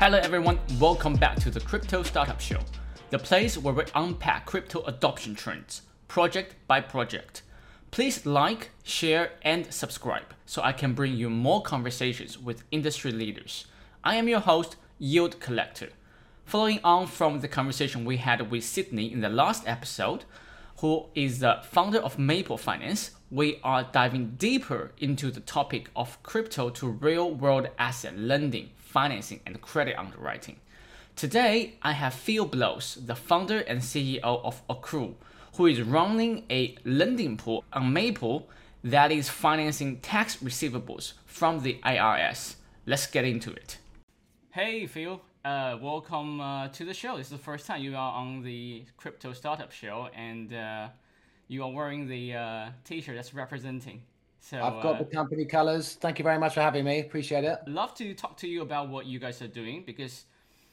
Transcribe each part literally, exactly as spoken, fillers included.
Hello everyone, welcome back to the Crypto Startup Show, the place where we unpack crypto adoption trends, project by project. Please like, share, and subscribe so I can bring you more conversations with industry leaders. I am your host, Yield Collector. Following on from the conversation we had with Sydney in the last episode, who is the founder of Maple Finance, we are diving deeper into the topic of crypto to real-world asset lending, financing, and credit underwriting. Today, I have Phil Blows, the founder and C E O of Accrue, who is running a lending pool on Maple that is financing tax receivables from the I R S. Let's get into it. Hey Phil, uh, welcome uh, to the show. This is the first time you are on the Crypto Startup Show, and uh, you are wearing the uh, t-shirt that's representing. So I've got uh, the company colors. Thank you very much for having me. Appreciate it. love to talk to you about what you guys are doing, because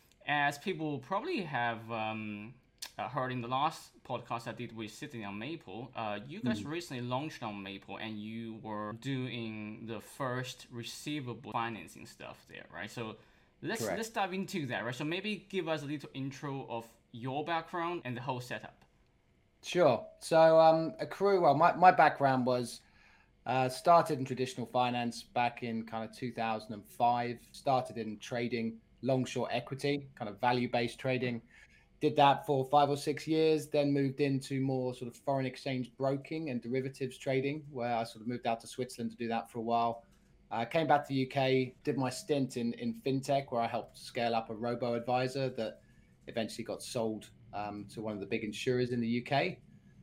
as people probably have um, uh, heard in the last podcast I did with Sydney on Maple, uh, you guys mm. recently launched on Maple and you were doing the first receivable financing stuff there, right? So let's Correct. let's dive into that, right? So maybe give us a little intro of your background and the whole setup. Sure. So um, Accrue, well, my, my background was uh, started in traditional finance back in kind of two thousand five, started in trading long short equity, kind of value-based trading. Did that for five or six years, then moved into more sort of foreign exchange broking and derivatives trading, where I sort of moved out to Switzerland to do that for a while. I uh, came back to the U K, did my stint in, in fintech, where I helped scale up a robo-advisor that eventually got sold um, to one of the big insurers in the U K.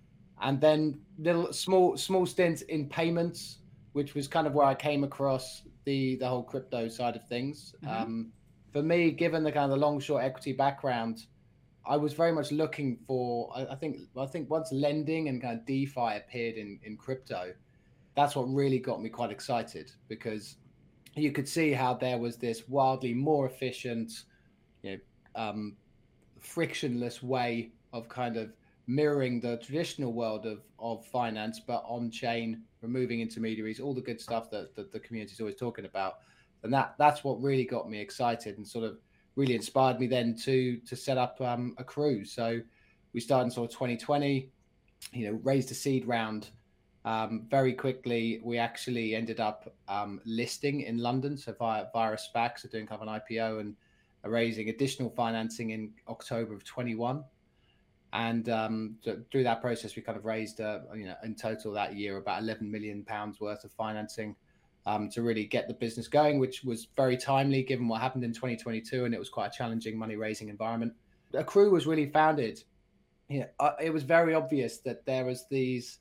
And then little small small stint in payments, which was kind of where I came across the, the whole crypto side of things. Mm-hmm. Um, for me, given the kind of the long short equity background, I was very much looking for, I, I think, I think once lending and kind of DeFi appeared in, in crypto, that's what really got me quite excited, because you could see how there was this wildly more efficient, you know, um, frictionless way of kind of mirroring the traditional world of, of finance, but on chain, removing intermediaries, all the good stuff that, that the community is always talking about. And that that's what really got me excited and sort of really inspired me then to to set up um, Accrue. So we started in sort of twenty twenty, you know, raised a seed round. Um, very quickly, we actually ended up um, listing in London, so via, via a SPAC, so doing kind of an I P O and raising additional financing in October of twenty-one. And um, so through that process, we kind of raised, uh, you know, in total that year, about eleven million pounds worth of financing um, to really get the business going, which was very timely given what happened in twenty twenty-two. And it was quite a challenging money raising environment. Accrue was really founded. You know, uh, it was very obvious that there was these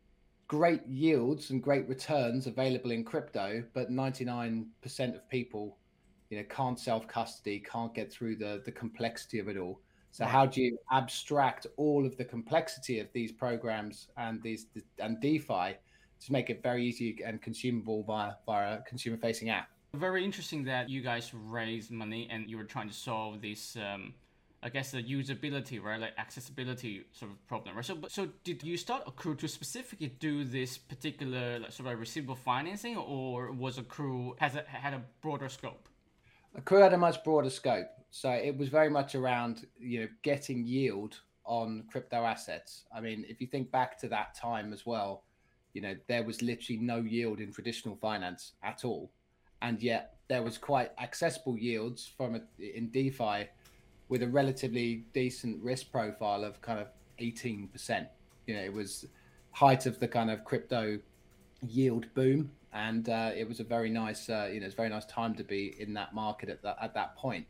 great yields and great returns available in crypto, but ninety-nine percent of people, you know, can't self-custody, can't get through the, the complexity of it all. So right. How do you abstract all of the complexity of these programs and these and DeFi to make it very easy and consumable via, via a consumer-facing app? Very interesting that you guys raised money and you were trying to solve this, um, I guess, the usability, right, like accessibility sort of problem, right? So, so did you start Accrue to specifically do this particular like, sort of receivable financing, or was Accrue has a, had a broader scope? Accrue had a much broader scope. So it was very much around, you know, getting yield on crypto assets. I mean, if you think back to that time as well, you know, there was literally no yield in traditional finance at all. And yet there was quite accessible yields from a, in DeFi with a relatively decent risk profile of kind of eighteen percent. You know, it was height of the kind of crypto yield boom. And uh, it was a very nice, uh, you know, it's a very nice time to be in that market at that, at that point.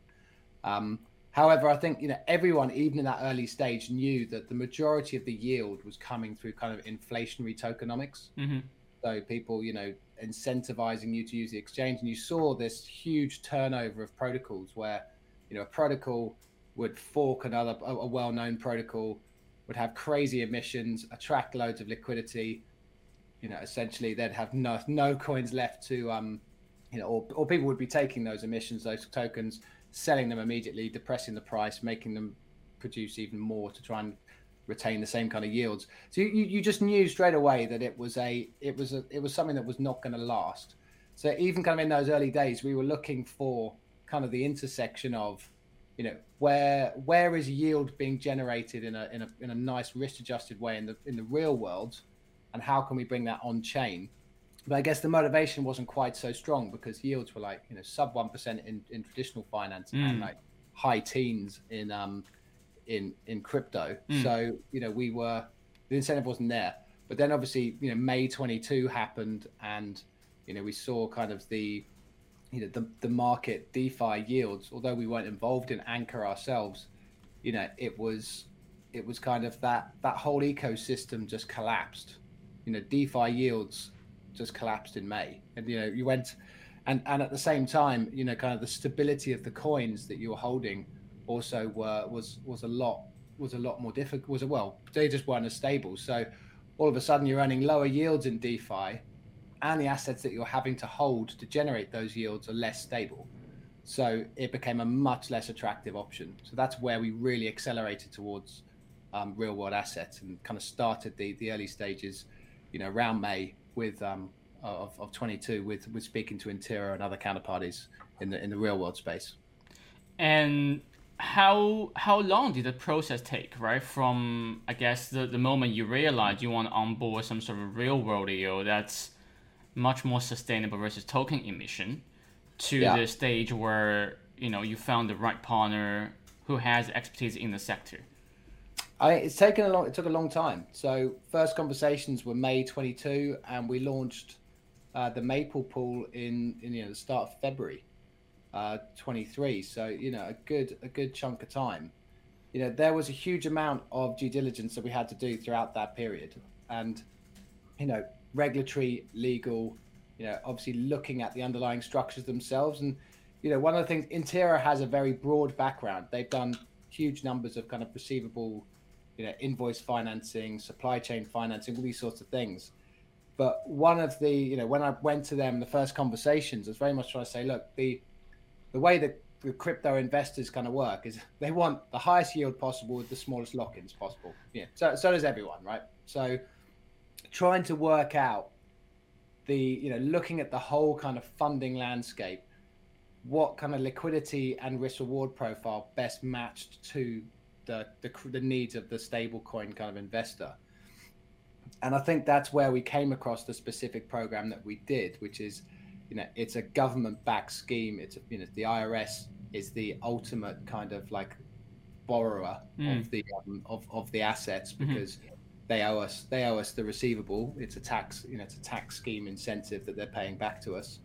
Um, however, I think, you know, everyone, even in that early stage, knew that the majority of the yield was coming through kind of inflationary tokenomics. Mm-hmm. So people, you know, incentivizing you to use the exchange. And you saw this huge turnover of protocols where, you know, a protocol would fork another, a, a well-known protocol, would have crazy emissions, attract loads of liquidity. You know, essentially they'd have no no coins left to, um, you know, or, or people would be taking those emissions, those tokens, selling them immediately, depressing the price, making them produce even more to try and retain the same kind of yields. So you, you just knew straight away that it was a it was a it was something that was not going to last. So even kind of in those early days, we were looking for kind of the intersection of, you know, where where is yield being generated in a in a in a nice risk adjusted way in the in the real world, and how can we bring that on chain? But I guess the motivation wasn't quite so strong because yields were like, you know, sub one percent in, in traditional finance mm. and like high teens in um in in crypto. Mm. So, you know, we were, the incentive wasn't there. But then obviously, you know, May twenty-two happened, and, you know, we saw kind of the, you know, the, the market DeFi yields, although we weren't involved in Anchor ourselves, you know, it was, it was kind of that, that whole ecosystem just collapsed. You know, DeFi yields just collapsed in May. And, you know, you went, and, and at the same time, you know, kind of the stability of the coins that you were holding also were, was, was a lot, was a lot more difficult, was, well, they just weren't as stable. So all of a sudden you're earning lower yields in DeFi, and the assets that you're having to hold to generate those yields are less stable. So it became a much less attractive option. So that's where we really accelerated towards um, real world assets and kind of started the, the early stages, you know, around May with um, of, of twenty-two with, with speaking to Intera and other counterparties in the in the real world space. And how how long did the process take, right? From, I guess, the, the moment you realized you want to onboard some sort of real world yield that's much more sustainable versus token emission, to yeah. the stage where, you know, you found the right partner who has expertise in the sector? I, it's taken a long. It took a long time. So first conversations were May twenty-two, and we launched uh, the Maple Pool in, in you know the start of February uh, twenty-three. So you know a good a good chunk of time. You know there was a huge amount of due diligence that we had to do throughout that period, and you know regulatory, legal, you know obviously looking at the underlying structures themselves. And you know one of the things, Intera has a very broad background. They've done huge numbers of kind of receivable, you know, invoice financing, supply chain financing, all these sorts of things. But one of the, you know, when I went to them, the first conversations, I was very much trying to say, look, the the way that the crypto investors kind of work is they want the highest yield possible with the smallest lock-ins possible. Yeah. So so does everyone, right? So trying to work out the, you know, looking at the whole kind of funding landscape, what kind of liquidity and risk reward profile best matched to the, the the needs of the stablecoin kind of investor. And I think that's where we came across the specific program that we did, which is, you know, it's a government-backed scheme. It's, you know, the I R S is the ultimate kind of like borrower mm. of the um, of of the assets, because mm-hmm. they owe us they owe us the receivable. It's a tax, you know, it's a tax scheme incentive that they're paying back to us.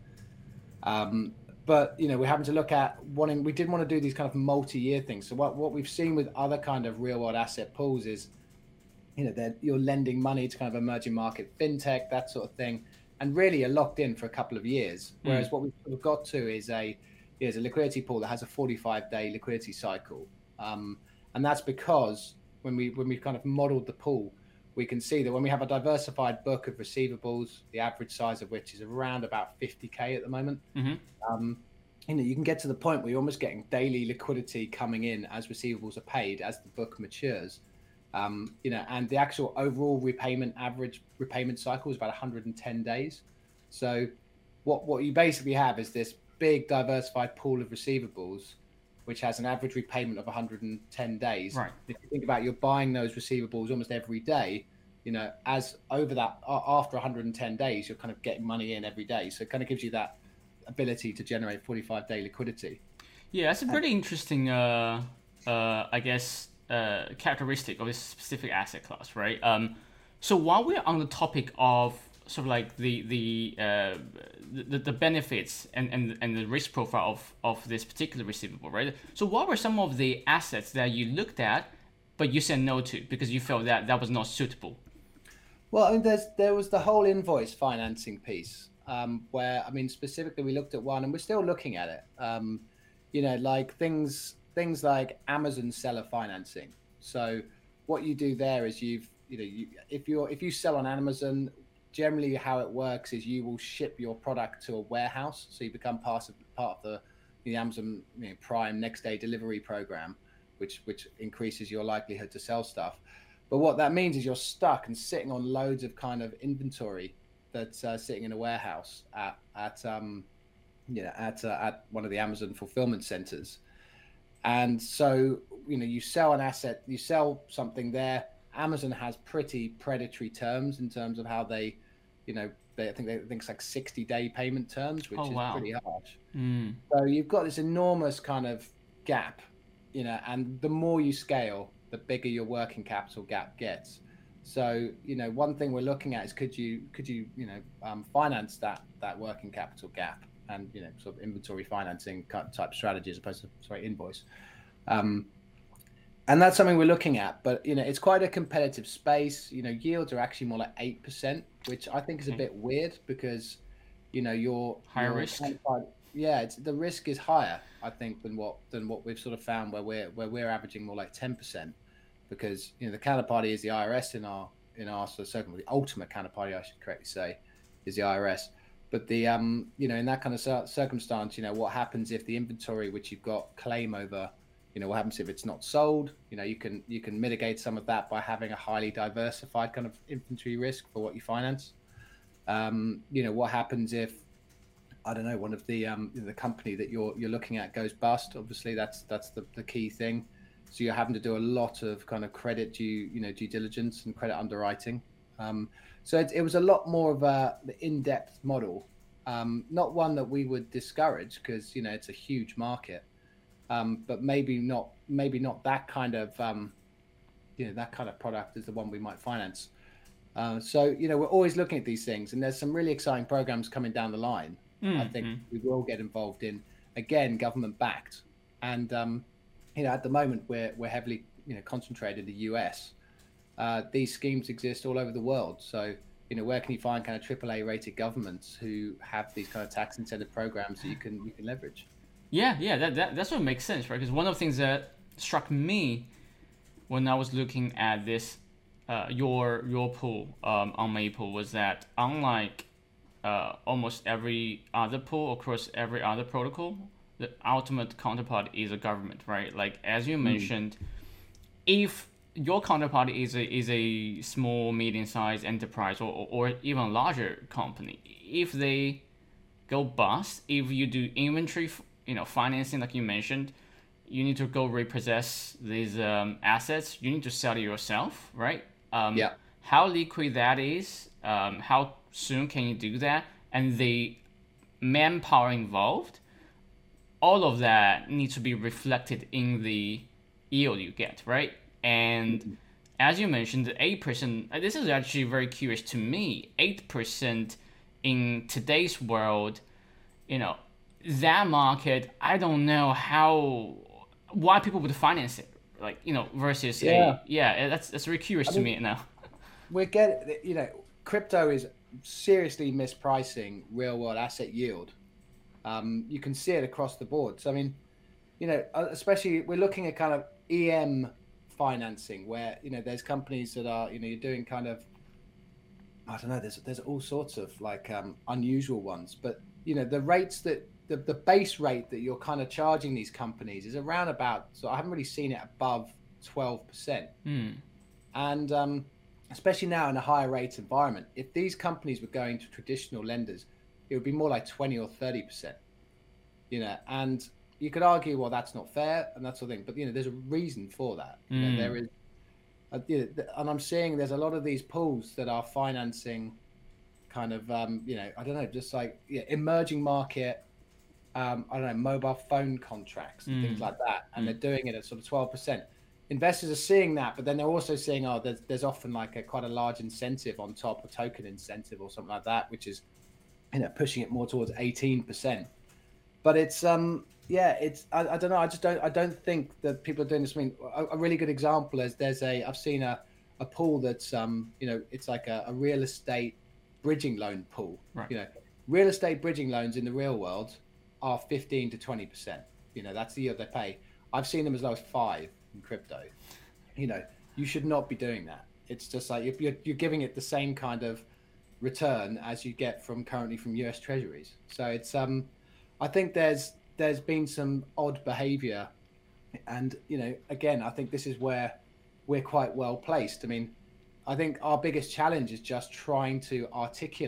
Um, But, you know, we're having to look at wanting, we did want to do these kind of multi-year things. So what, what we've seen with other kind of real world asset pools is, you know, that you're lending money to kind of emerging market fintech, that sort of thing, and really are locked in for a couple of years. Whereas mm. what we've sort of got to is a, is a liquidity pool that has a forty-five day liquidity cycle. Um, and that's because when we, when we kind of modeled the pool, we can see that when we have a diversified book of receivables, the average size of which is around about fifty K at the moment, mm-hmm. um, you know, you can get to the point where you're almost getting daily liquidity coming in as receivables are paid as the book matures. Um, you know, and the actual overall repayment, average repayment cycle is about one hundred ten days. So what, what you basically have is this big diversified pool of receivables, which has an average repayment of one hundred ten days. Right. If you think about, you're buying those receivables almost every day, you know, as over that, after one hundred ten days, you're kind of getting money in every day. So it kind of gives you that ability to generate forty-five day liquidity. Yeah, that's a pretty and, interesting, uh, uh, I guess, uh, characteristic of this specific asset class, right? Um, so while we're on the topic of sort of like the the uh, the, the benefits and, and and the risk profile of, of this particular receivable, right? So what were some of the assets that you looked at, but you said no to because you felt that that was not suitable? Well, I mean, there's there was the whole invoice financing piece, um, where I mean, specifically we looked at one, and we're still looking at it. Um, you know, like things things like Amazon seller financing. So what you do there is you've you know you, if you're if you sell on Amazon, generally how it works is you will ship your product to a warehouse, so you become part of part of the, the Amazon you know, Prime next day delivery program, which which increases your likelihood to sell stuff. But what that means is you're stuck and sitting on loads of kind of inventory that's uh, sitting in a warehouse at at um you know, at uh, at one of the Amazon fulfillment centers. And so, you know, you sell an asset, you sell something there. Amazon has pretty predatory terms in terms of how they, you know, they I think they think it's like sixty day payment terms, Oh which is wow. pretty harsh. Mm. So you've got this enormous kind of gap, you know, and the more you scale, the bigger your working capital gap gets. So, you know, one thing we're looking at is could you could you, you know, um, finance that that working capital gap and, you know, sort of inventory financing type strategy as opposed to, sorry, invoice. Um, and that's something we're looking at, but you know, it's quite a competitive space. You know, yields are actually more like eight percent, which I think is a Okay. bit weird because, you know, your Higher your risk. yeah, it's the risk is higher, I think, than what than what we've sort of found where we're where we're averaging more like ten percent, because you know the counterparty is the I R S in our in our sort of circle. The ultimate counterparty, I should correctly say, is the I R S. But the um you know in that kind of circumstance, you know what happens if the inventory which you've got claim over, you know what happens if it's not sold? You know you can you can mitigate some of that by having a highly diversified kind of inventory risk for what you finance. Um, you know what happens if I don't know one of the um the company that you're you're looking at goes bust? Obviously, that's that's the, the key thing. So you're having to do a lot of kind of credit due you know due diligence and credit underwriting. Um, so it, it was a lot more of a in-depth model, um, not one that we would discourage because you know it's a huge market, um, but maybe not maybe not that kind of um, you know that kind of product is the one we might finance. Uh, so you know we're always looking at these things, and there's some really exciting programs coming down the line. I Mm. think Mm. we will get involved in, again, government backed, and um, you know at the moment we're we're heavily you know concentrated in the U S. Uh, these schemes exist all over the world. So, you know, where can you find kind of triple A rated governments who have these kind of tax incentive programs that you can you can leverage? Yeah, yeah, that, that that's what makes sense, right? Because one of the things that struck me when I was looking at this, uh, your your pool um, on Maple was that unlike uh, almost every other pool across every other protocol, the ultimate counterpart is a government, right? Like as you Mm. mentioned, if your counterpart is a is a small, medium-sized enterprise or, or, or even larger company, if they go bust, if you do inventory, you know, financing like you mentioned, you need to go repossess these um, assets. You need to sell it yourself, right? Um, Yeah. how liquid that is, um, how soon can you do that, and the manpower involved, all of that needs to be reflected in the yield you get, right? And Mhm. as you mentioned, the eight percent, this is actually very curious to me. eight percent in today's world, you know, that market, I don't know how, why people would finance it. Like, you know, versus a, Yeah. yeah, that's, that's very curious I to mean, me now. we're getting, you know, crypto is seriously mispricing real world asset yield. Um, you can see it across the board. So, I mean, you know, uh, especially we're looking at kind of E M financing where, you know, there's companies that are, you know, you're doing kind of, I don't know, there's there's all sorts of like um, unusual ones, but you know, the rates that the, the base rate that you're kind of charging these companies is around about, so I haven't really seen it above twelve percent. Hmm. And um, especially now in a higher rate environment, if these companies were going to traditional lenders, it would be more like twenty or thirty percent, you know, and you could argue, well, that's not fair and that sort of thing, but you know, there's a reason for that. You know, Hmm. there is, a, you know, and I'm seeing there's a lot of these pools that are financing kind of, um, you know, I don't know, just like yeah, emerging market, um, I don't know, mobile phone contracts and things Hmm. like that, and Hmm. they're doing it at sort of twelve percent. Investors are seeing that, but then they're also seeing, oh, there's there's often like a quite a large incentive on top, a token incentive or something like that, which is you know pushing it more towards eighteen percent. But it's um yeah, it's I, I don't know, I just don't I don't think that people are doing this. I mean, a, a really good example is there's a I've seen a a pool that's um you know it's like a, a real estate bridging loan pool. Right. You know, real estate bridging loans in the real world are fifteen to twenty percent. You know, that's the yield they pay. I've seen them as low as five in crypto. You know, you should not be doing that. It's just like if you're you're giving it the same kind of return as you get from currently from U S Treasuries. So it's um I think there's there's been some odd behavior, and you know again I think this is where we're quite well placed. I mean, I think our biggest challenge is just trying to articulate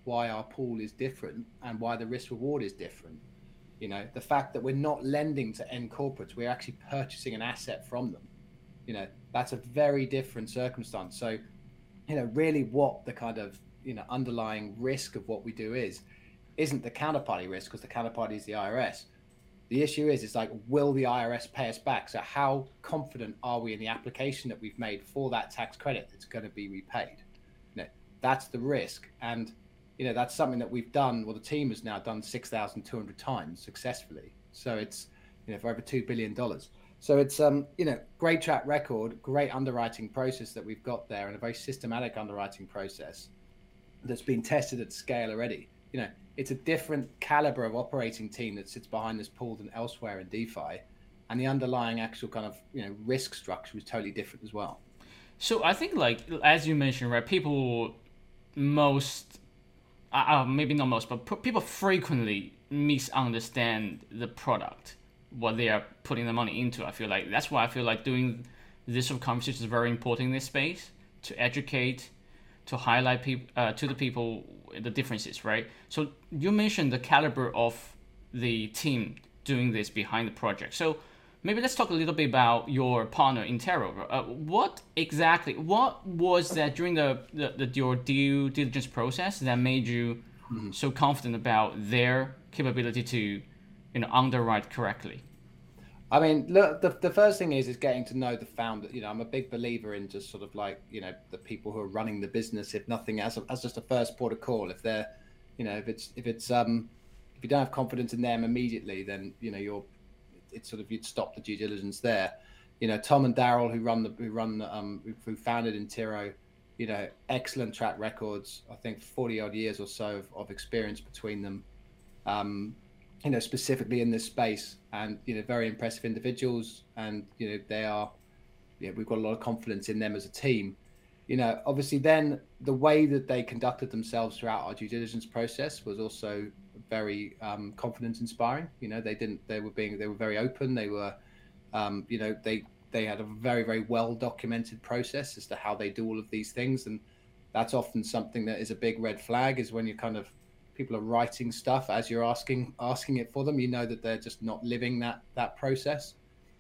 why our pool is different and why the risk reward is different. You know, the fact that we're not lending to end corporates, we're actually purchasing an asset from them. You know, that's a very different circumstance. So, you know, really what the kind of, you know, underlying risk of what we do is, isn't the counterparty risk, because the counterparty is the I R S. The issue is, it's like, will the I R S pay us back? So how confident are we in the application that we've made for that tax credit that's going to be repaid? You know, that's the risk. And, you know, that's something that we've done, well, the team has now done six thousand two hundred times successfully. So it's, you know, for over two billion dollars. So it's, um, you know, great track record, great underwriting process that we've got there, and a very systematic underwriting process that's been tested at scale already. You know, it's a different caliber of operating team that sits behind this pool than elsewhere in DeFi. And the underlying actual kind of, you know, risk structure is totally different as well. So I think, like, as you mentioned, right, people most, uh, maybe not most, but p- people frequently misunderstand the product, what they are putting the money into. I feel like that's why I feel like doing this sort of conversation is very important in this space, to educate, to highlight people uh, to the people the differences, right? So you mentioned the caliber of the team doing this behind the project. So maybe let's talk a little bit about your partner Intero. Uh, what exactly, what was that during the, the, the your due diligence process that made you mm-hmm. so confident about their capability to, you know, underwrite correctly? I mean, look, the, the first thing is is getting to know the founder. You know, I'm a big believer in just sort of like, you know, the people who are running the business, if nothing as, as just a first port of call. If they're, you know, if it's, if it's, um, if you don't have confidence in them immediately, then, you know, you're, it's sort of, you'd stop the due diligence there. You know, Tom and Daryl, who run the, who run the, um, who founded Intero, you know, excellent track records. I think forty odd years or so of, of experience between them. Um, you know, specifically in this space, and, you know, very impressive individuals. And, you know, they are, yeah, we've got a lot of confidence in them as a team. You know, obviously then the way that they conducted themselves throughout our due diligence process was also very um, confidence inspiring. You know, they didn't, they were being, they were very open. They were, um, you know, they, they had a very, very well documented process as to how they do all of these things. And that's often something that is a big red flag, is when you kind of, people are writing stuff as you're asking asking it for them, you know that they're just not living that that process.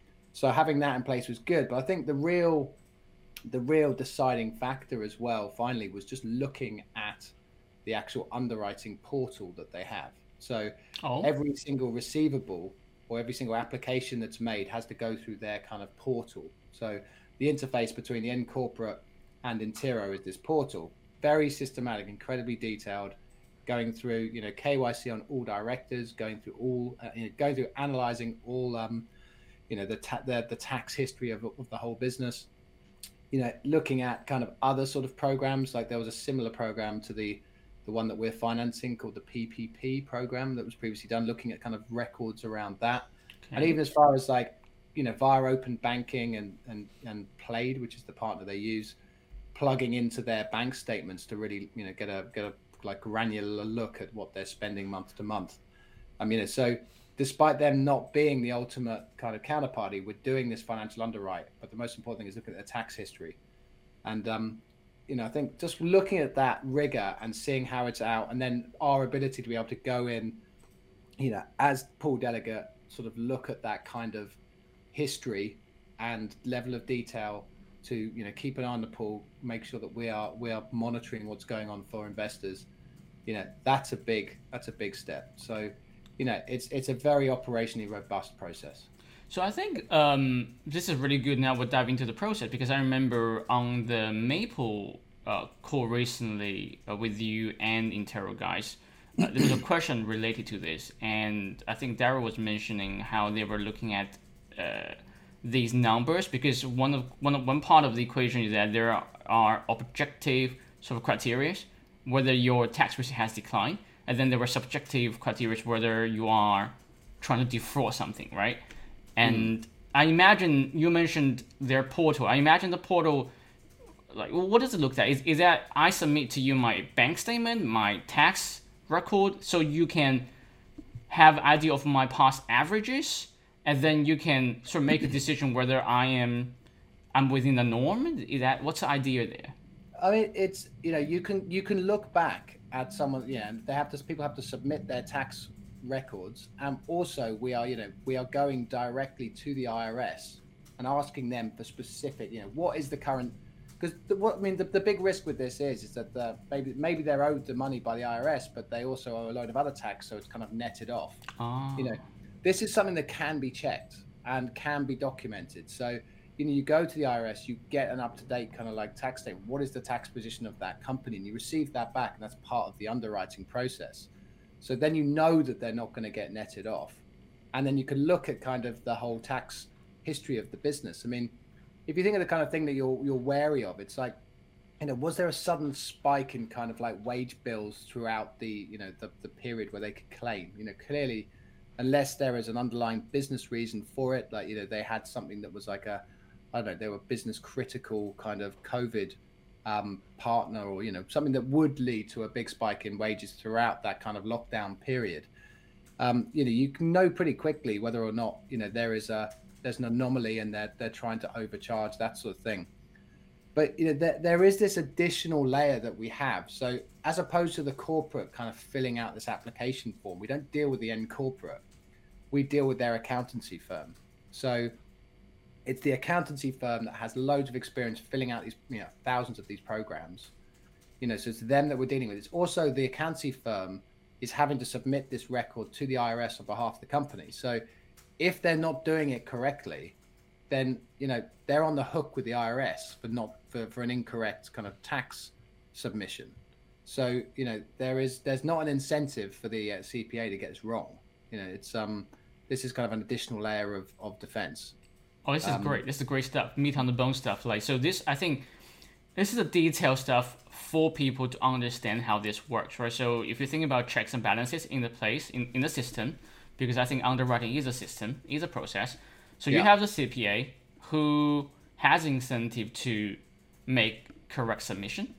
So having that in place was good. But I think the real the real deciding factor as well, finally, was just looking at the actual underwriting portal that they have. So oh. every single receivable or every single application that's made has to go through their kind of portal. So the interface between the end corporate and Intero is this portal, very systematic, incredibly detailed, going through, you know, K Y C on all directors, going through all, uh, you know, going through analyzing all, um, you know, the, ta- the the tax history of, of the whole business. You know, looking at kind of other sort of programs, like there was a similar program to the the one that we're financing called the P P P program that was previously done, looking at kind of records around that, okay. And even as far as like, you know, via open banking and and and Plaid, which is the partner they use, plugging into their bank statements to really, you know, get a get a like granular look at what they're spending month to month. I mean, so despite them not being the ultimate kind of counterparty, we're doing this financial underwrite, but the most important thing is looking at their tax history. And, um, you know, I think just looking at that rigor and seeing how it's out, and then our ability to be able to go in, you know, as pool delegate, sort of look at that kind of history and level of detail to, you know, keep an eye on the pool, make sure that we are we are monitoring what's going on for investors. You know, that's a big that's a big step. So, you know, it's it's a very operationally robust process. So I think um, this is really good. Now we'll dive into the process, because I remember on the Maple uh, call recently uh, with you and Intero guys, uh, there was a question related to this, and I think Daryl was mentioning how they were looking at Uh, these numbers, because one of one of, one part of the equation is that there are, are objective sort of criteria whether your tax receipt has declined, and then there were subjective criteria whether you are trying to defraud something, right? And mm. I imagine you mentioned their portal. I imagine the portal, like, what does it look like? Is is that I submit to you my bank statement, my tax record, so you can have idea of my past averages, and then you can sort of make a decision whether I am, I'm within the norm. Is that, what's the idea there? I mean, it's, you know, you can you can look back at someone, yeah, and they have to, people have to submit their tax records. And also we are, you know, we are going directly to the I R S and asking them for specific, you know, what is the current, because what I mean, the, the big risk with this is, is that the, maybe, maybe they're owed the money by the I R S, but they also owe a load of other tax. So it's kind of netted off. Oh. You know, this is something that can be checked and can be documented. So, you know, you go to the I R S, you get an up-to-date kind of like tax statement. What is the tax position of that company? And you receive that back, and that's part of the underwriting process. So then you know that they're not going to get netted off. And then you can look at kind of the whole tax history of the business. I mean, if you think of the kind of thing that you're you're wary of, it's like, you know, was there a sudden spike in kind of like wage bills throughout the, you know, the, the period where they could claim? You know, clearly, unless there is an underlying business reason for it, like, you know, they had something that was like a, I don't know, they were business critical kind of COVID um, partner, or, you know, something that would lead to a big spike in wages throughout that kind of lockdown period. Um, you know, you can know pretty quickly whether or not, you know, there is a, there's an anomaly and they're, they're trying to overcharge, that sort of thing. But, you know, there, there is this additional layer that we have. So as opposed to the corporate kind of filling out this application form, we don't deal with the end corporate. We deal with their accountancy firm. So it's the accountancy firm that has loads of experience filling out these, you know, thousands of these programs. You know, so it's them that we're dealing with. It's also the accountancy firm is having to submit this record to the I R S on behalf of the company. So if they're not doing it correctly, then, you know, they're on the hook with the I R S for not for, for an incorrect kind of tax submission. So, you know, there is there's not an incentive for the uh, C P A to get this wrong. You know, it's um this is kind of an additional layer of, of defense. Oh, this is um, great. This is great stuff. Meat on the bone stuff. Like, so this, I think, this is the detailed stuff for people to understand how this works, right? So if you think about checks and balances in the place, in, in the system, because I think underwriting is a system, is a process. So you yeah. have the C P A who has incentive to make correct submission,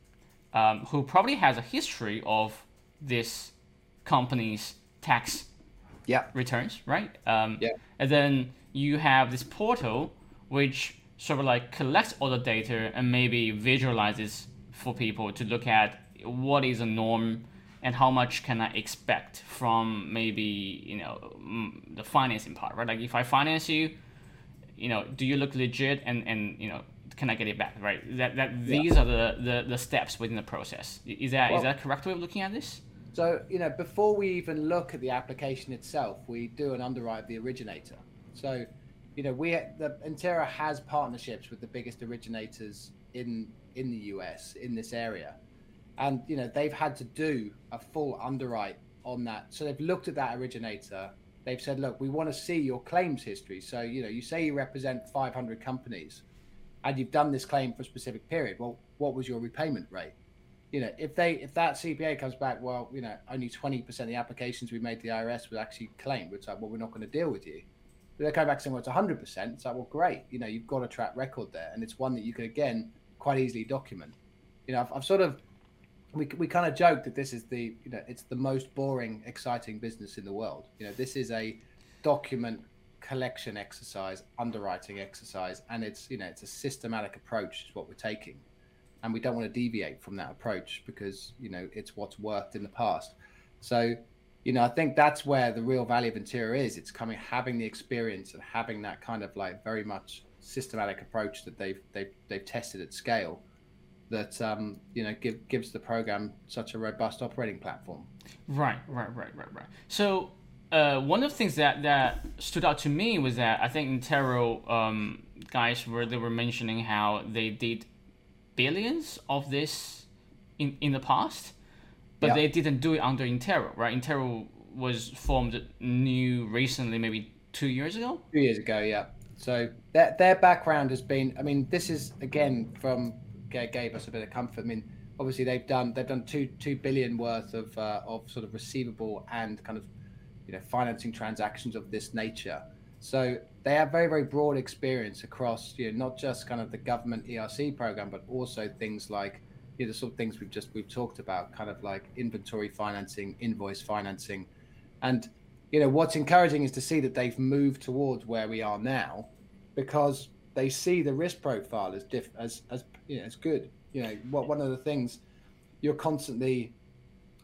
um, who probably has a history of this company's tax yeah. returns, right? Um, yeah. And then you have this portal which sort of like collects all the data and maybe visualizes for people to look at what is a norm and how much can I expect from maybe, you know, the financing part, right? Like if I finance you, you know, do you look legit, and, and you know, can I get it back, right? That that these yeah. are the, the, the steps within the process. Is that well, is that a correct way of looking at this? So, you know, before we even look at the application itself, we do an underwrite of the originator. So, you know, we the Intera has partnerships with the biggest originators in in the U S in this area. And, you know, they've had to do a full underwrite on that. So they've looked at that originator. They've said, look, we want to see your claims history. So, you know, you say you represent five hundred companies and you've done this claim for a specific period. Well, what was your repayment rate? You know, if they if that C P A comes back, well, you know, only twenty percent of the applications we made to the I R S was actually claimed. It's like, well, we're not going to deal with you. But they come back saying, well, it's one hundred percent. It's like, well, great. You know, you've got a track record there. And it's one that you can, again, quite easily document. You know, I've, I've sort of, we we kind of joke that this is the, you know, it's the most boring, exciting business in the world. You know, this is a document collection exercise, underwriting exercise, and it's, you know, it's a systematic approach is what we're taking. And we don't want to deviate from that approach because, you know, it's what's worked in the past. So, you know, I think that's where the real value of Intera is. It's coming, having the experience and having that kind of like very much systematic approach that they've they've they've tested at scale. That um, you know, give, gives the program such a robust operating platform. Right, right, right, right, right. So uh, one of the things that, that stood out to me was that I think Intero um, guys were they were mentioning how they did billions of this in, in the past, but yeah. they didn't do it under Intero, right? Intero was formed new recently, maybe two years ago. Two years ago, yeah. So their their background has been, I mean, this is again from. Gave us a bit of comfort. I mean, obviously they've done they've done two two billion worth of uh, of sort of receivable and kind of, you know, financing transactions of this nature. So they have very very broad experience across, you know, not just kind of the government E R C program, but also things like, you know, the sort of things we've just we've talked about, kind of like inventory financing, invoice financing, and, you know, what's encouraging is to see that they've moved towards where we are now, because they see the risk profile as diff as as you know, as good. You know, what one of the things you're constantly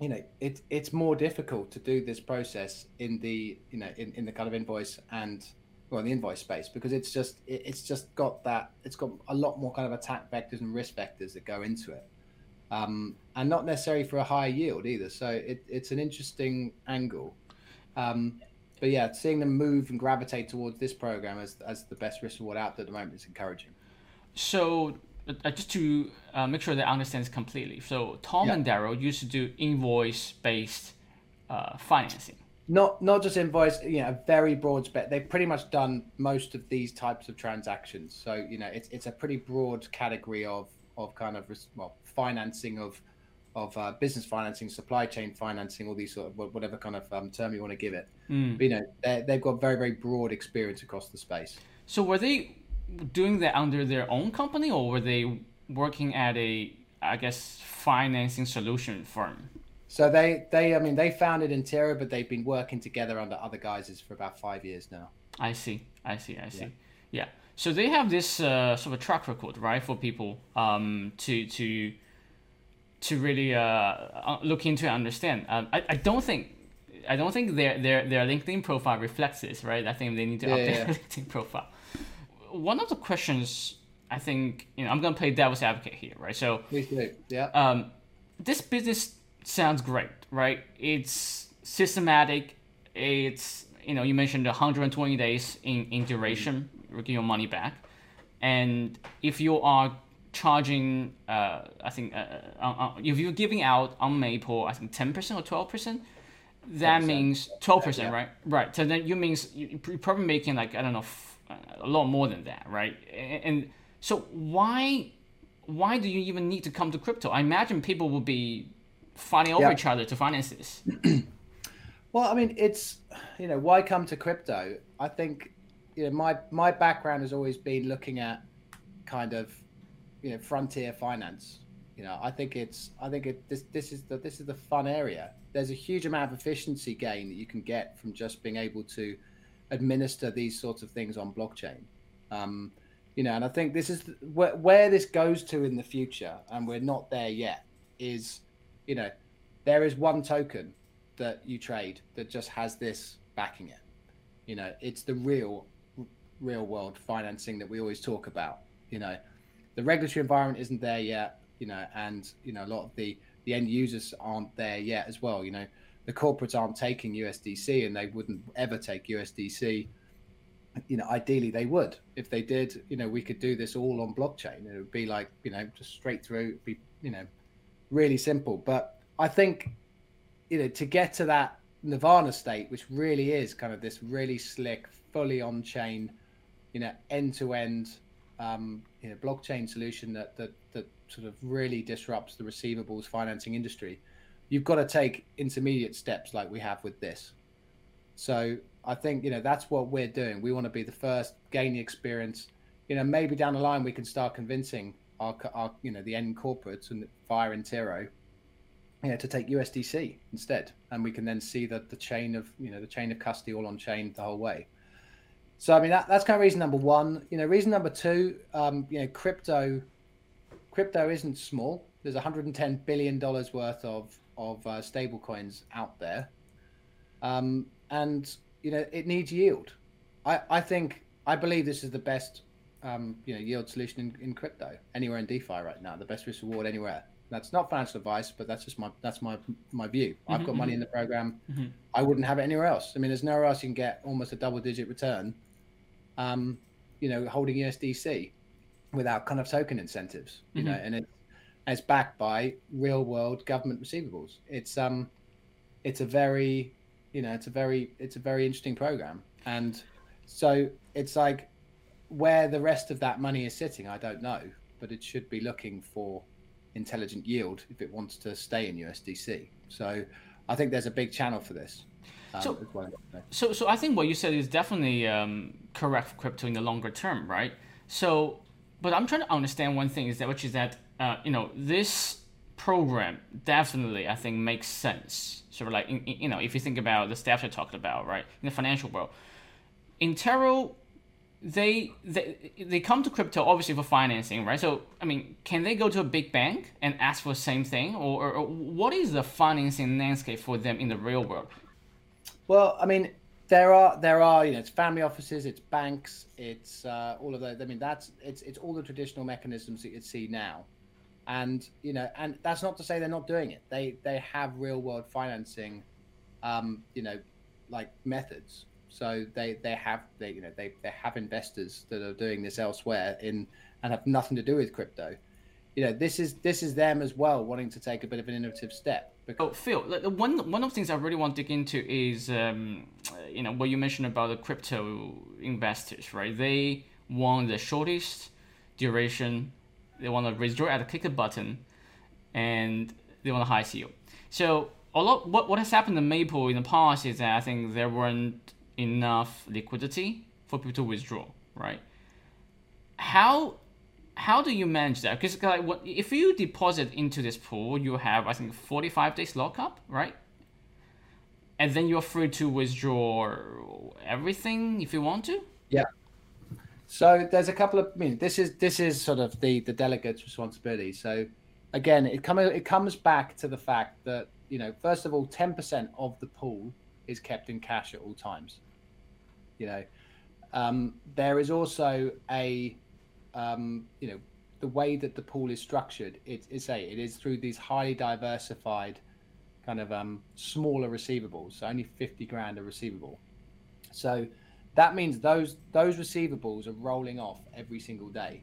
you know, it, it's more difficult to do this process in the, you know, in, in the kind of invoice and, well, in the invoice space, because it's just, it, it's just got that, it's got a lot more kind of attack vectors and risk vectors that go into it. Um, and not necessarily for a higher yield either. So it, it's an interesting angle. Um, but yeah, seeing them move and gravitate towards this program as, as the best risk reward out there at the moment is encouraging. So uh, just to uh, make sure that I understand this completely. So Tom Yeah. and Daryl used to do invoice-based uh, financing. Not not just invoice, you know, a very broad spec. They've pretty much done most of these types of transactions. So, you know, it's it's a pretty broad category of of kind of well financing of of uh, business financing, supply chain financing, all these sort of whatever kind of um, term you want to give it. Mm. But, you know, they've got very very broad experience across the space. So were they doing that under their own company, or were they working at a, I guess, financing solution firm? So they, they, I mean, they founded Intero, but they've been working together under other guises for about five years now. I see, I see, I see. Yeah. Yeah. So they have this uh, sort of track record, right, for people um, to to to really uh, look into and understand. Um, I, I don't think I don't think their their their LinkedIn profile reflects this, right? I think they need to Yeah, update yeah. their LinkedIn profile. One of the questions, I think, you know, I'm gonna play devil's advocate here, right? So Please do. Yeah. um, this business sounds great, right? It's systematic. It's, you know, you mentioned one hundred twenty days in, in duration, you get your money back. And if you are charging, uh, I think, uh, uh, uh, if you're giving out on Maple, I think ten percent or twelve percent, that ten percent. means twelve percent, Yeah. right? Right. So then you means you're probably making like, I don't know, f- a lot more than that, right? And, and so why why do you even need to come to crypto? I imagine people will be fighting over Yeah. each other to finance this. Well, I mean, it's, you know, why come to crypto? I think, you know, my my background has always been looking at kind of, you know, frontier finance. You know, I think it's, I think it, this this is the this is the fun area. There's a huge amount of efficiency gain that you can get from just being able to administer these sorts of things on blockchain. Um, you know, and I think this is where, where this goes to in the future, and we're not there yet, is, you know, there is one token that you trade that just has this backing it. You know, it's the real, real world financing that we always talk about. You know, the regulatory environment isn't there yet, you know, and, you know, a lot of the, the end users aren't there yet as well. You know, the corporates aren't taking U S D C, and they wouldn't ever take U S D C. You know, ideally they would. If they did, you know, we could do this all on blockchain. It would be like, you know, just straight through, it'd be, you know, really simple. But I think, you know, to get to that nirvana state, which really is kind of this really slick, fully on-chain, you know, end-to-end, um, you know, blockchain solution that that that sort of really disrupts the receivables financing industry, you've got to take intermediate steps like we have with this. So I think, you know, that's what we're doing. We want to be the first, gain the experience. You know, maybe down the line we can start convincing our, our you know, the end corporates and via Intero, you know, to take U S D C instead, and we can then see that the chain of, you know, the chain of custody all on chain the whole way. So I mean, that, that's kind of reason number one. You know, reason number two, um, you know, crypto, crypto isn't small. There's one hundred ten billion dollars worth of of uh, stable coins out there, um, and you know, it needs yield. I I think I believe this is the best, um, you know, yield solution in, in crypto anywhere in DeFi right now. The best risk reward anywhere. That's not financial advice, but that's just my that's my my view. Mm-hmm, I've got money in the program. Mm-hmm. I wouldn't have it anywhere else. I mean, there's nowhere else you can get almost a double digit return, um, you know, holding U S D C without kind of token incentives, you mm-hmm. know, and it, it's backed by real world government receivables. It's um, it's a very, you know, it's a very it's a very interesting program, and so it's like where the rest of that money is sitting, I don't know, but it should be looking for intelligent yield if it wants to stay in U S D C. So I think there's a big channel for this. Um, so, well. so, so I think what you said is definitely um, correct for crypto in the longer term, right? So, but I'm trying to understand one thing is that, which is that, uh, you know, this program definitely, I think, makes sense. Sort of like, in, in, you know, if you think about the steps I talked about, right, in the financial world, Intero they they they come to crypto obviously for financing, right? So I mean, can they go to a big bank and ask for the same thing, or, or, or what is the financing landscape for them in the real world? Well, I mean, there are there are you know it's family offices, it's banks, it's uh, all of those. I mean, that's it's it's all the traditional mechanisms that you'd see now, and you know, and that's not to say they're not doing it. They they have real world financing, um, you know, like methods. So they they have they you know they they have investors that are doing this elsewhere in and have nothing to do with crypto. You know, this is this is them as well wanting to take a bit of an innovative step. Because... Oh, Phil, one one of the things I really want to dig into is um, you know what you mentioned about the crypto investors, right? They want the shortest duration. They want to withdraw at a click a button, and they want a high C O. So a lot what what has happened to Maple in the past is that I think there weren't enough liquidity for people to withdraw, right? How how do you manage that? Because like, what, if you deposit into this pool, you have I think forty-five days lockup, right? And then you're free to withdraw everything if you want to. Yeah. So there's a couple of. I mean, this is this is sort of the the delegate's responsibility. So again, it comes it comes back to the fact that you know first of all, ten percent of the pool is kept in cash at all times. You know, um, there is also a, um, you know, the way that the pool is structured. It is a it is through these highly diversified, kind of um, smaller receivables. So only fifty grand are receivable. So that means those those receivables are rolling off every single day.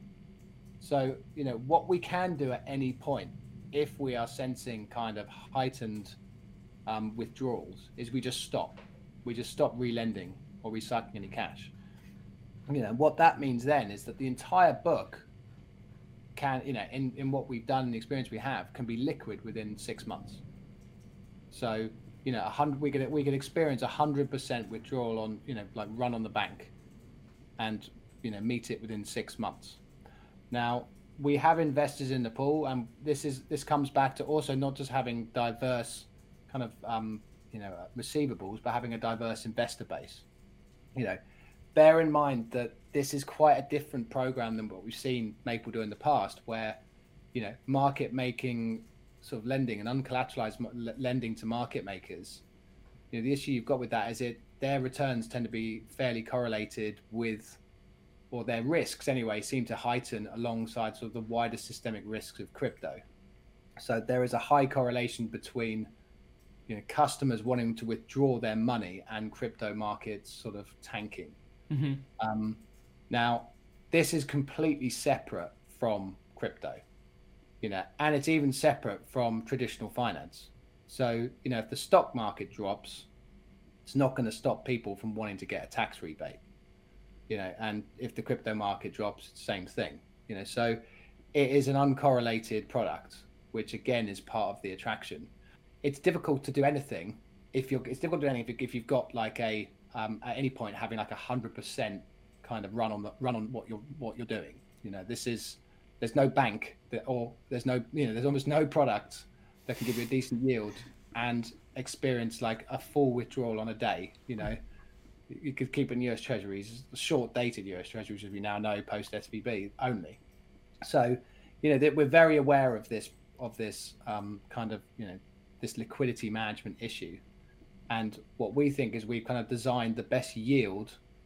So you know what we can do at any point, if we are sensing kind of heightened Um, withdrawals, is we just stop. We just stop relending or recycling any cash. You know what that means then is that the entire book can, you know, in, in what we've done and the experience we have, can be liquid within six months. So you know, a hundred we could we could experience a hundred percent withdrawal on you know like run on the bank, and you know meet it within six months. Now we have investors in the pool, and this is this comes back to also not just having diverse kind of um, you know receivables, but having a diverse investor base. You know, bear in mind that this is quite a different program than what we've seen Maple do in the past, where you know market making sort of lending and uncollateralized lending to market makers. You know, the issue you've got with that is it their returns tend to be fairly correlated with, or their risks anyway, seem to heighten alongside sort of the wider systemic risks of crypto. So there is a high correlation between you know, customers wanting to withdraw their money and crypto markets sort of tanking. Mm-hmm. Um, now, this is completely separate from crypto, you know, and it's even separate from traditional finance. So, you know, if the stock market drops, it's not going to stop people from wanting to get a tax rebate, you know, and if the crypto market drops, it's the same thing, you know, so it is an uncorrelated product, which again is part of the attraction. It's difficult to do anything if you're. It's difficult to do anything if you've got like a um, at any point having like a hundred percent kind of run on the run on what you're what you're doing. You know, this is there's no bank that, or there's no you know there's almost no product that can give you a decent yield and experience like a full withdrawal on a day. You know, you could keep in U S Treasuries, short dated U S Treasuries, as we now know post S V B only. So, you know, that we're very aware of this of this um, kind of you know. this liquidity management issue, and what we think is we've kind of designed the best yield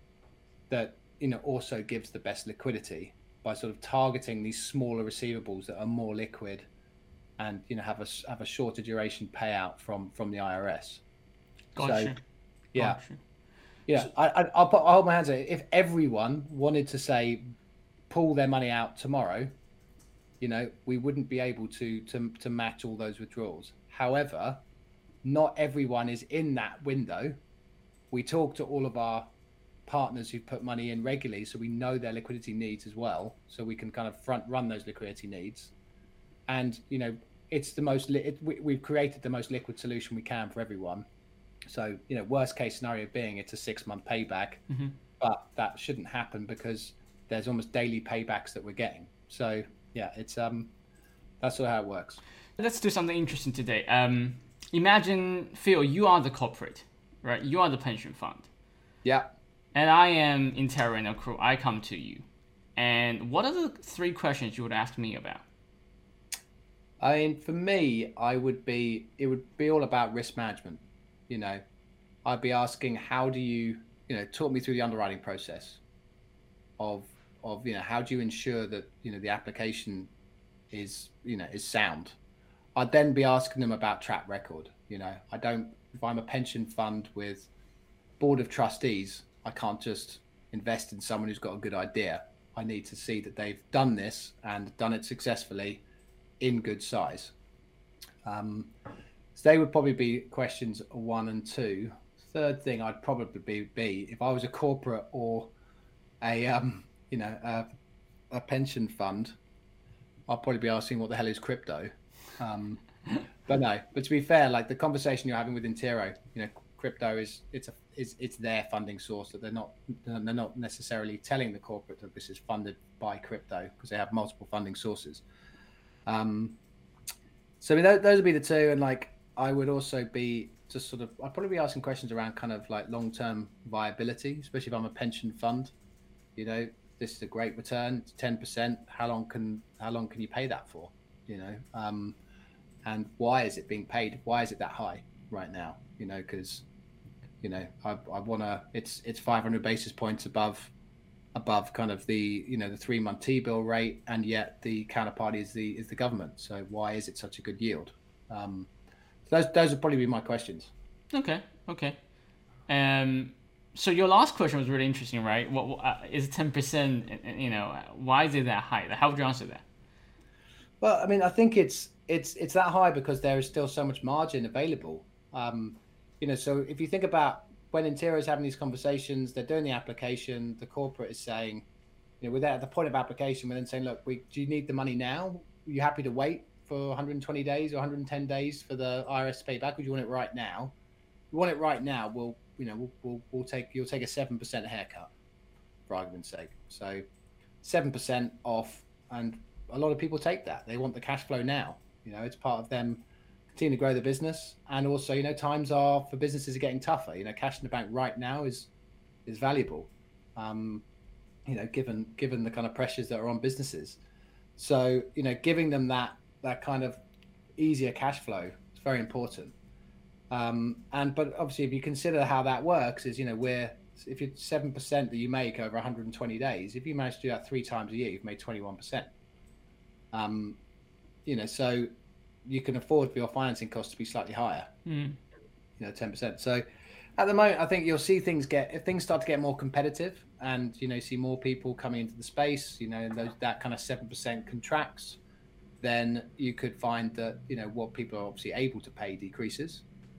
that you know also gives the best liquidity by sort of targeting these smaller receivables that are more liquid and you know have a have a shorter duration payout from from the I R S. Gotcha. So, yeah, Gotcha. yeah. So, I, I I'll put I'll hold my hands up. If everyone wanted to say pull their money out tomorrow, you know, we wouldn't be able to to to match all those withdrawals. However, not everyone is in that window. We talk to all of our partners who put money in regularly, so we know their liquidity needs as well, so we can kind of front run those liquidity needs. And you know, it's the most li- it, we, we've created the most liquid solution we can for everyone. So you know, worst case scenario being it's a six month payback, mm-hmm. but that shouldn't happen because there's almost daily paybacks that we're getting. So yeah, it's um, that's sort of how it works. Let's do something interesting today. Um, imagine, Phil, you are the corporate, right? You are the pension fund. Yeah. and I am Intero and Accrual. I come to you. And what are the three questions you would ask me about? I mean, for me, I would be, it would be all about risk management. You know, I'd be asking, how do you, you know, talk me through the underwriting process of, of, you know, how do you ensure that, you know, the application is, you know, is sound? I'd then be asking them about track record. You know, I don't, if I'm a pension fund with board of trustees, I can't just invest in someone who's got a good idea. I need to see that they've done this and done it successfully in good size. Um, so they would probably be questions one and two. Third thing I'd probably be, be if I was a corporate or a, um, you know, a, a pension fund, I'll probably be asking what the hell is crypto. Um, but no, but to be fair, like the conversation you're having with Intero, you know, crypto is it's a is it's their funding source, that they're not they're not necessarily telling the corporate that this is funded by crypto, because they have multiple funding sources. Um, so I mean, those, those would be the two, and like I would also be just sort of I'd probably be asking questions around kind of like long-term viability, especially if I'm a pension fund. You know, this is a great return, it's ten percent. How long can how long can you pay that for? You know, um, and why is it being paid? Why is it that high right now? You know, because you know, I, I want to. It's it's five hundred basis points above, above kind of the you know the three month T-bill rate, and yet the counterparty is the is the government. So why is it such a good yield? Um, so those those would probably be my questions. Okay, okay. Um, so your last question was really interesting, right? What uh, is ten percent? You know, why is it that high? How would you answer that? Well, I mean, I think it's it's it's that high because there is still so much margin available. Um, You know, so if you think about when Intero is having these conversations, they're doing the application, the corporate is saying, you know, we're there at the point of application, we're then saying, look, we, do you need the money now? Are you happy to wait for one hundred twenty days or one hundred ten days for the I R S to pay back? Or do you want it right now? If you want it right now, we'll, you know, we'll, we'll, we'll take, you'll take a seven percent haircut, for argument's sake. So seven percent off, and a lot of people take that. They want the cash flow now. You know, it's part of them continue to grow the business, and also, you know, times are for businesses are getting tougher. You know, cash in the bank right now is is valuable. Um, you know, given given the kind of pressures that are on businesses. So, you know, giving them that that kind of easier cash flow is very important. Um, and but obviously, if you consider how that works, is you know, where if it's seven percent that you make over one hundred twenty days, if you manage to do that three times a year, you've made twenty-one percent. Um, you know, so you can afford for your financing costs to be slightly higher, mm. you know, ten percent. So at the moment, I think you'll see things get, if things start to get more competitive and, you know, see more people coming into the space, you know, and those, that kind of seven percent contracts, then you could find that, you know, what people are obviously able to pay decreases.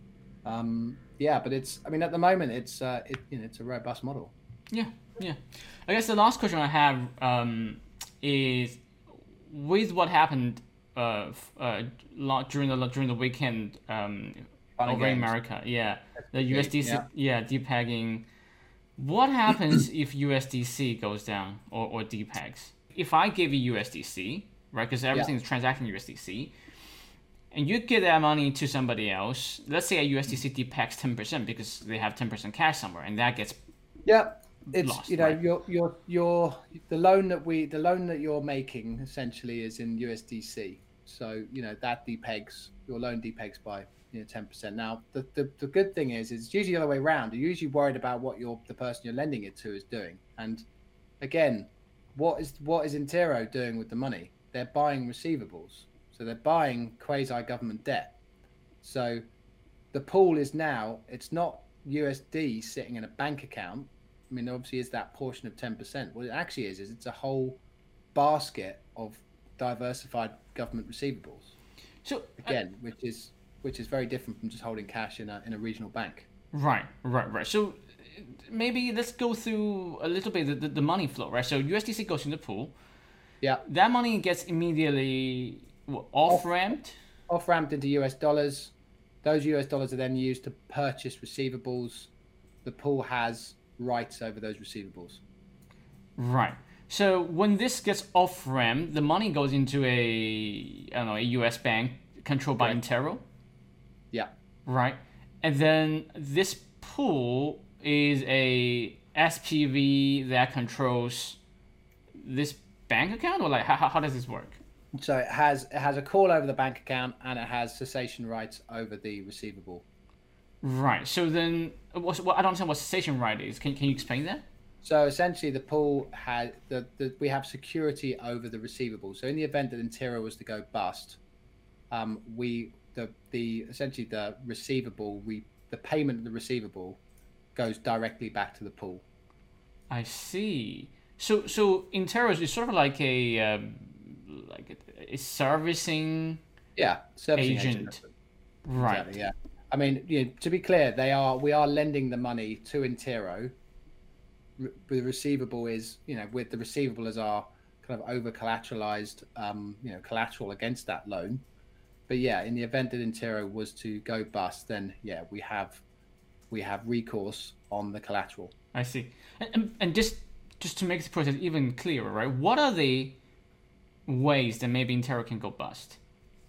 Um, yeah, but it's, I mean, at the moment, it's, uh, it, you know, it's a robust model. Yeah, yeah. I guess the last question I have um, is, with what happened Uh, uh, during the during the weekend um, over in America, yeah, the U S D C, yeah, yeah depegging. What happens if U S D C goes down or, or depegs? If I give you U S D C, right, because everything yeah. is transaction U S D C, and you give that money to somebody else, let's say a U S D C depegs ten percent because they have ten percent cash somewhere, and that gets yeah. It's lost, you know right? your your your the loan that we the loan that you're making essentially is in U S D C. So, you know, that depegs, your loan depegs by, you know, ten percent. Now, the, the, the good thing is, is it's usually the other way around. You're usually worried about what your the person you're lending it to is doing. And again, what is what is Intero doing with the money? They're buying receivables. So they're buying quasi-government debt. So the pool is now, it's not U S D sitting in a bank account. I mean, obviously, is that portion of ten percent. What it actually is, is it's a whole basket of diversified government receivables. So again, uh, which is which is very different from just holding cash in a in a regional bank. Right, right, right. So maybe let's go through a little bit the, the, the money flow, right? So U S D C goes in the pool. Yeah. That money gets immediately what, off-ramped? Off, off-ramped into U S dollars. Those U S dollars are then used to purchase receivables. The pool has rights over those receivables. Right. So when this gets off-ramped, the money goes into a, I don't know, a U S bank controlled by right. Intero? Yeah. Right. And then this pool is a S P V that controls this bank account, or like how, how does this work? So it has it has a call over the bank account, and it has cessation rights over the receivable. Right. So then, what's, well, I don't understand what cessation right is. Can can you explain that? So essentially, the pool had the, the we have security over the receivable. So in the event that Intero was to go bust, um, we the the essentially the receivable we the payment of the receivable goes directly back to the pool. I see. So so Intero is sort of like a um, like a, a servicing yeah servicing agent, agent. Right? Exactly, yeah. I mean, you know, to be clear, they are we are lending the money to Intero. The receivable is, you know, with the receivable as our kind of over collateralized, um, you know, collateral against that loan. But yeah, in the event that Intero was to go bust, then yeah, we have we have recourse on the collateral. I see. And, and, and just just to make the process even clearer, right? What are the ways that maybe Intero can go bust?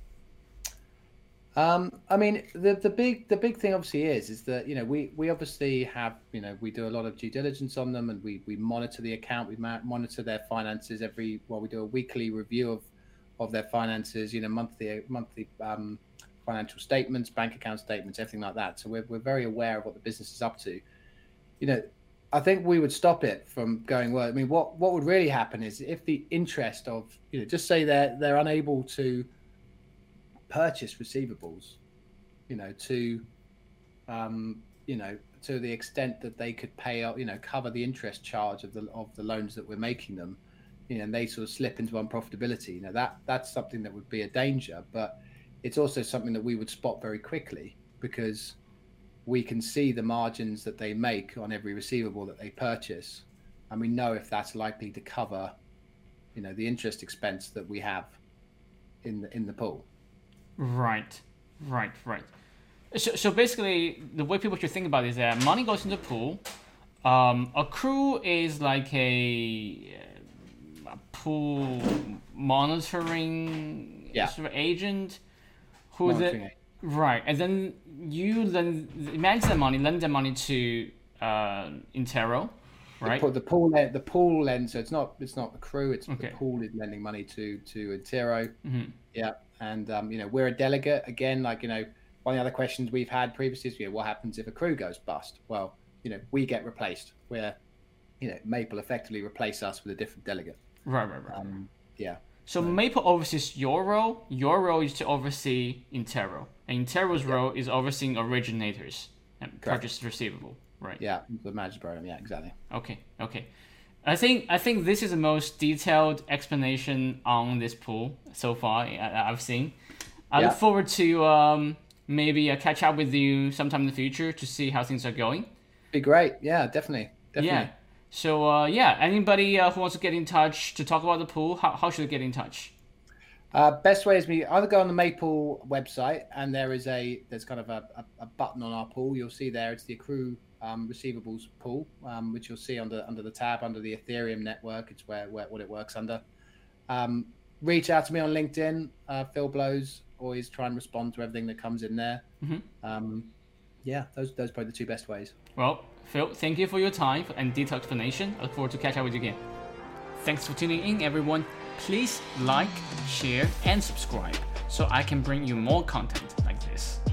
Um, I mean, the the big the big thing obviously is is that, you know, we we obviously have, you know, we do a lot of due diligence on them, and we we monitor the account, we ma- monitor their finances every well, we do a weekly review of of their finances, you know, monthly monthly um, financial statements, bank account statements, everything like that. So we're we're very aware of what the business is up to. You know, I think we would stop it from going well. I mean, what what would really happen is if the interest of, you know, just say they're they're unable to purchase receivables, you know, to, um, you know, to the extent that they could pay, you know, cover the interest charge of the of the loans that we're making them, you know, and they sort of slip into unprofitability. You know, that that's something that would be a danger, but it's also something that we would spot very quickly because we can see the margins that they make on every receivable that they purchase, and we know if that's likely to cover, you know, the interest expense that we have in the in the pool. Right, right, right. So, so basically, the way people should think about it is that money goes in the pool. Um, accrue is like a, a pool monitoring yeah. sort of agent who monitoring the, agent. Right, and then you then manage the money, lend the money to uh, Intero, right? The, the pool, the pool lends. So it's not it's not the crew. It's okay. The pool is lending money to to Intero. Mm-hmm. Yeah. And, um, you know, we're a delegate. Again, like, you know, one of the other questions we've had previously is, you know, what happens if a crew goes bust? Well, you know, we get replaced. We're, you know, Maple effectively replace us with a different delegate. Right, right, right. Um, yeah. So Maple oversees your role. Your role is to oversee Intero. And Intero's yeah. role is overseeing originators and purchase receivable. Right. Yeah, the managed program. Yeah, exactly. Okay, okay. I think I think this is the most detailed explanation on this pool so far I've seen. I yeah. look forward to um, maybe uh, catch up with you sometime in the future to see how things are going. Be great. Yeah, definitely. Definitely. Yeah. So uh, yeah, anybody uh, who wants to get in touch to talk about the pool, how, how should they get in touch? Uh, best way is me either go on the Maple website, and there is a there's kind of a, a, a button on our pool. You'll see there it's the accrue Um, receivables pool, um, which you'll see under under the tab under the Ethereum network. It's where, where what it works under. Um, reach out to me on LinkedIn. Uh, Phil Blows. Always try and respond to everything that comes in there. Mm-hmm. Um, yeah, those those are probably the two best ways. Well, Phil, thank you for your time and detailed explanation. I look forward to catch up with you again. Thanks for tuning in, everyone. Please like, share, and subscribe so I can bring you more content like this.